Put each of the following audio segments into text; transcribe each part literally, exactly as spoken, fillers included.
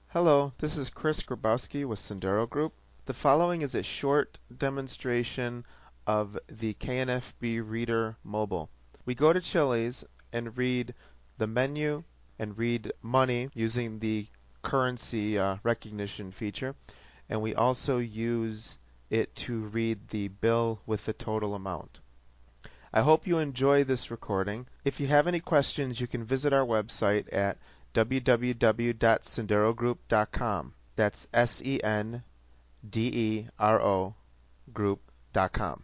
Hello, this is Chris Grabowski with Sendero Group. The following is a short demonstration of the K N F B Reader Mobile. We go to Chili's and read the menu and read money using the currency uh, recognition feature, and we also use it to read the bill with the total amount. I hope you enjoy this recording. If you have any questions, you can visit our website at w w w dot sendero group dot com. That's S E N D E R O group dot com.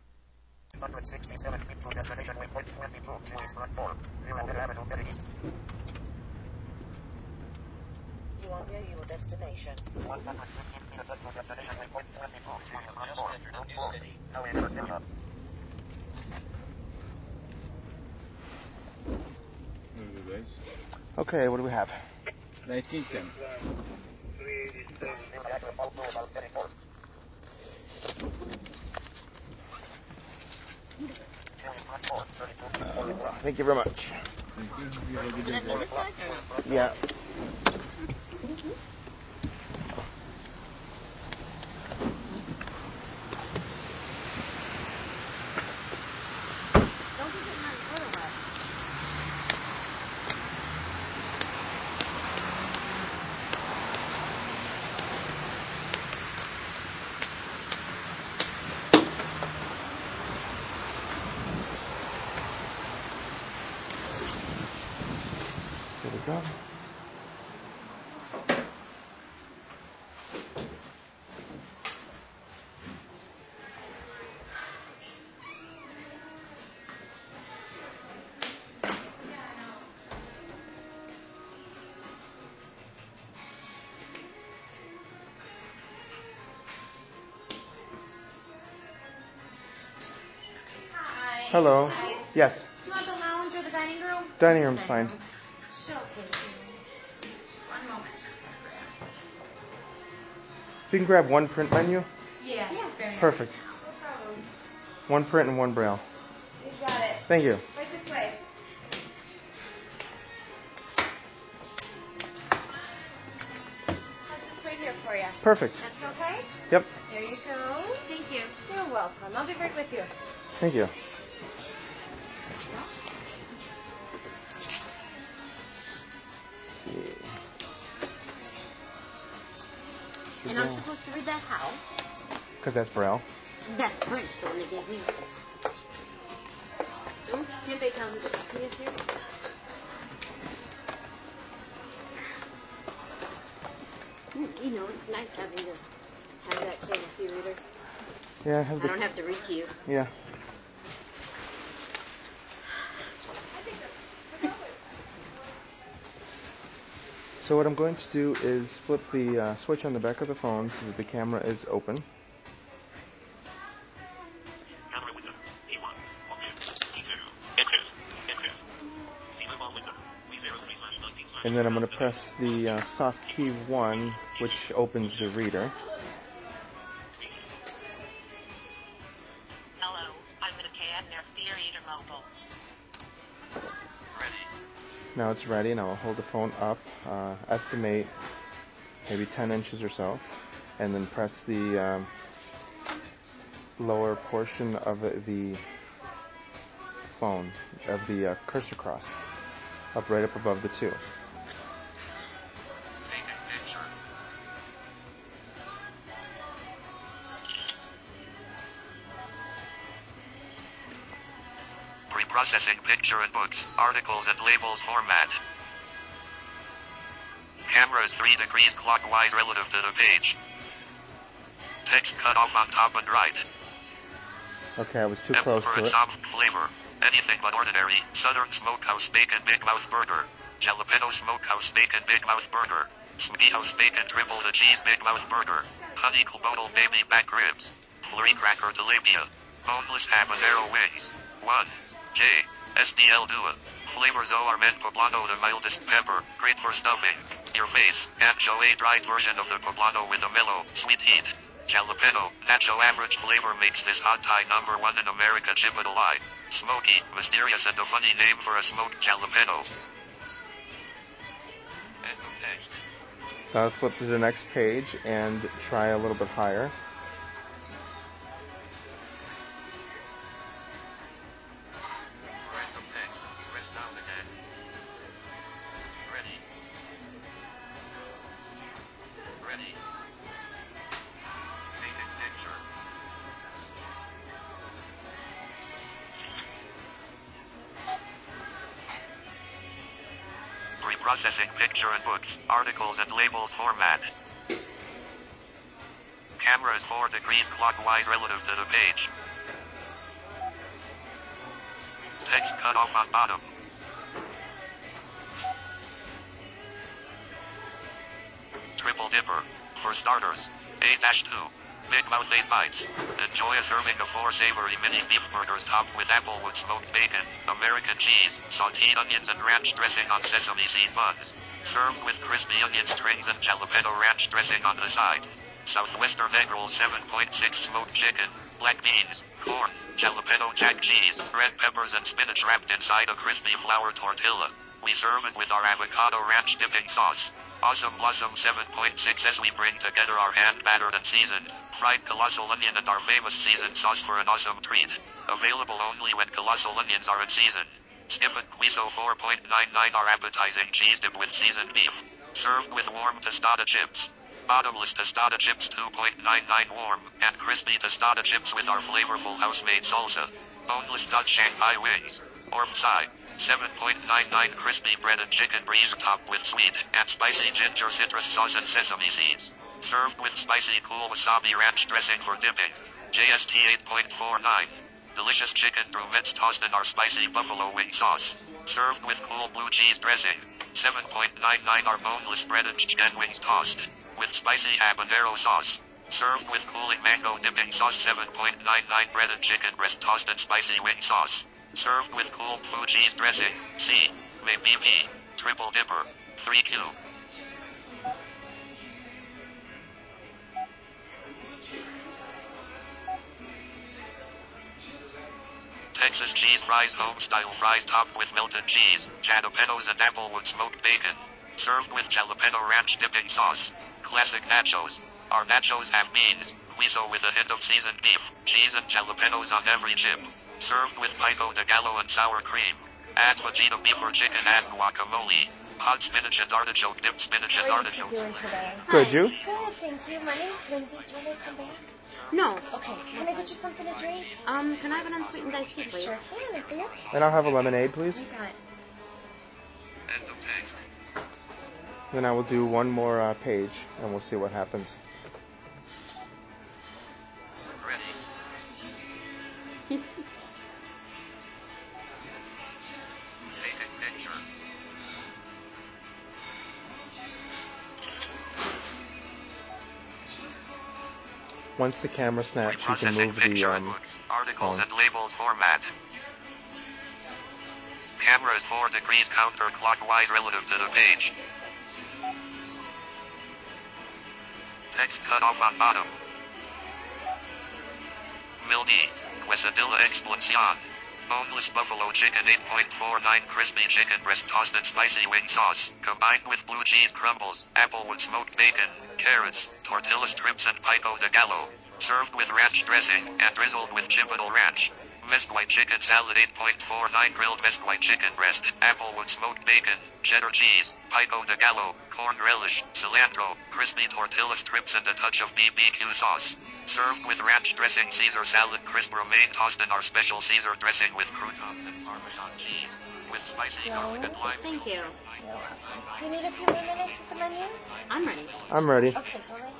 You are near your destination. one hundred fifteen feet to destination, waypoint twenty-two, New City. No interest in Okay, what do we have? nineteen ten. Uh, thank you very much. Thank you. You have a good day, guys. Yeah. There we go. Hi. Hello. Hi. Yes, Do you want the lounge or the dining room? dining room's fine. She'll take you. One moment. If you can grab one print menu, Yeah. Yeah. perfect. No problem. One print and one braille. You got it. Thank you. Right this way. How's this right here for you? Perfect. That's okay? Yep. There you go. Thank you. You're welcome. I'll be right with you. Thank you. And I'm supposed to read that how? Because that's braille. That's French, the one they gave me. Don't, can't they tell me the copy is here? Mm, You know, it's nice having to have that K N F B reader. Yeah, I have I the. don't have to read to you. Yeah. So what I'm going to do is flip the uh, switch on the back of the phone so that the camera is open. Camera window. E one. Object. E two. Exit. Exit. The mobile window. V zero three slash nineteen slash. And then I'm going to press the uh, soft key one, which opens the reader. Hello, I'm the K N F B Reader Mobile. Ready. Now it's ready, and I will hold the phone up, uh, estimate maybe ten inches or so, and then press the um, lower portion of the phone, of the uh, cursor cross, up right up above the two. Taking picture. Reprocessing picture and books, articles and labels format. Camera is three degrees clockwise relative to the page. Text cut off on top and right. Okay, I was too F close for to a it. soft flavor. Anything but ordinary. Southern Smokehouse Bacon Big Mouth Burger. Jalapeno Smokehouse Bacon Big Mouth Burger. Smoky House Bacon Triple the Cheese Big Mouth Burger. Honey Clobotal Baby Back Ribs. Flurry Cracker Tilapia. Boneless Habanero Wings. one. J. S D L Dua. Flavors O are meant poblano, the mildest pepper. Great for stuffing. Your face. Nacho a dried version of the poblano with a mellow, sweet heat. Jalapeno, nacho average flavor makes this hot tie number one in America Chipotle. Smoky, mysterious and a funny name for a smoked jalapeno. End of text. Now flip to the next page and try a little bit higher. Random text. Press down again. Ready. Ready. Taking picture. Reprocessing picture and books, articles and labels format. Camera is four degrees clockwise relative to the page. Text cut off on bottom. Triple dipper. For starters, A two. Big Mouth eight bites. Enjoy a serving of four savory mini beef burgers topped with applewood smoked bacon, American cheese, sauteed onions and ranch dressing on sesame seed buns. Served with crispy onion strings and jalapeno ranch dressing on the side. Southwestern egg roll seven point six smoked chicken, black beans, corn, jalapeno jack cheese, red peppers and spinach wrapped inside a crispy flour tortilla. We serve it with our avocado ranch dipping sauce. Awesome Blossom seven point six as we bring together our hand-battered and seasoned, fried colossal onion and our famous seasoned sauce for an awesome treat. Available only when colossal onions are in season. Snippet Queso four point nine nine our appetizing cheese dip with seasoned beef. Served with warm tostada chips. Bottomless tostada chips two point nine nine warm, and crispy tostada chips with our flavorful house-made salsa. Boneless Dutch Shanghai wings. Orb side. seven point nine nine crispy breaded chicken brie topped with sweet and spicy ginger citrus sauce and sesame seeds. Served with spicy cool wasabi ranch dressing for dipping. J S T eight point four nine. Delicious chicken drumettes tossed in our spicy buffalo wing sauce. Served with cool blue cheese dressing. seven point nine nine our boneless breaded chicken wings tossed with spicy habanero sauce. Served with cooling mango dipping sauce. Seven point nine nine breaded chicken breast tossed in spicy wing sauce. Served with cool blue cheese dressing. C. Maybe B. Triple dipper. three Q. Texas cheese fries, home-style fries topped with melted cheese, jalapenos and applewood smoked bacon. Served with jalapeno ranch dipping sauce. Classic nachos. Our nachos have beans, queso with a hint of seasoned beef, cheese and jalapenos on every chip. Served with pico de gallo and sour cream. Add fajita beef or chicken and guacamole. Hot spinach and artichoke dipped spinach and How are you artichoke. doing today? Good, you? Good, thank you. My name's Lindsay. Do you want me to come back? No. Okay. Can I get you something to drink? Um, can I have an unsweetened iced tea, please? Sure can. And for you? And I'll have a lemonade, please. You got it. End of text. Then I will do one more uh, page, and we'll see what happens. Ready. Taking picture. Once the camera snaps, you can Reprocessing move the picture and um, books, articles phone. and labels format. Camera is four degrees counterclockwise relative to the page. Text cut off on bottom. Mildy. Quesadilla Explosion. Boneless buffalo chicken eight point four nine crispy chicken breast tossed in spicy wing sauce, combined with blue cheese crumbles, applewood smoked bacon, carrots, tortilla strips and pico de gallo. Served with ranch dressing and drizzled with chipotle ranch. Mesquite chicken salad eight point four nine grilled mesquite chicken breast, applewood smoked bacon, cheddar cheese, pico de gallo, corn relish, cilantro, crispy tortilla strips and a touch of B B Q sauce. Served with ranch dressing, Caesar salad crisp romaine tossed in our special Caesar dressing with croutons and Parmesan cheese, with spicy garlic and lime. Thank you. Do you need a few more minutes at the menus? I'm ready. I'm ready. Okay, go right.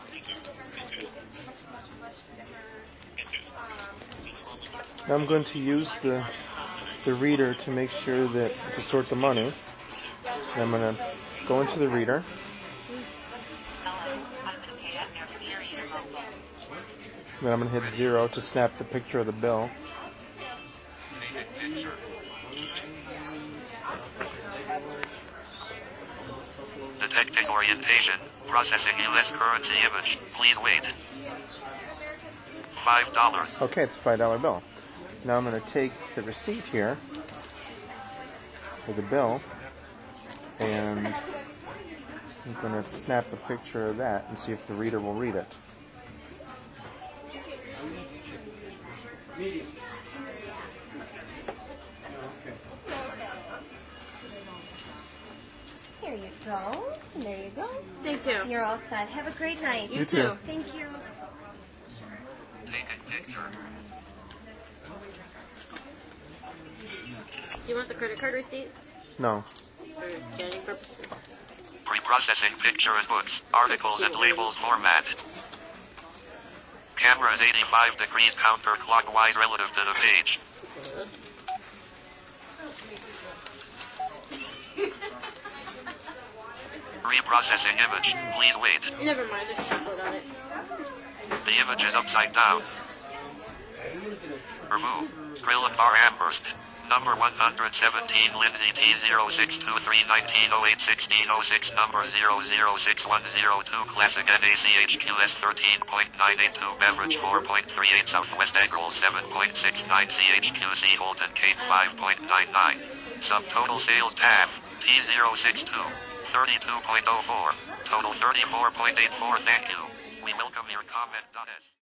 Now I'm going to use the the reader to make sure that to sort the money. And I'm going to go into the reader. Hello, I'm going to pay at their Fear Eater Mobile. Then I'm going to hit zero to snap the picture of the bill. Taking picture. Detecting orientation. Processing U S currency image. Please wait. Five dollars. Okay, it's a five dollar bill. Now I'm going to take the receipt here for the bill and I'm going to snap a picture of that and see if the reader will read it. Medium. Here you go. And there you go. Thank you. You're all set. Have a great night. You, You too. too. Thank you. Take a picture. Do you want the credit card receipt No. for scanning purposes? Pre-processing picture and books, articles and labels format. Camera is eighty-five degrees counterclockwise relative to the page. Reprocessing image. Please wait. Never mind, there's a code on it. The image is upside down. Remove. Drill of R. Amherst. Number one hundred seventeen, Lindsay T zero six two three nineteen oh eight sixteen oh six, number zero zero six one zero two, Classic N A C H Q S thirteen point nine eight two, Beverage four point three eight, Southwest Eggroll seven point six nine, C H Q C Holton Cape five point nine nine. Subtotal sales tab, T zero six two, thirty-two point oh four, total thirty-four point eight four, thank you. We welcome your comment. S.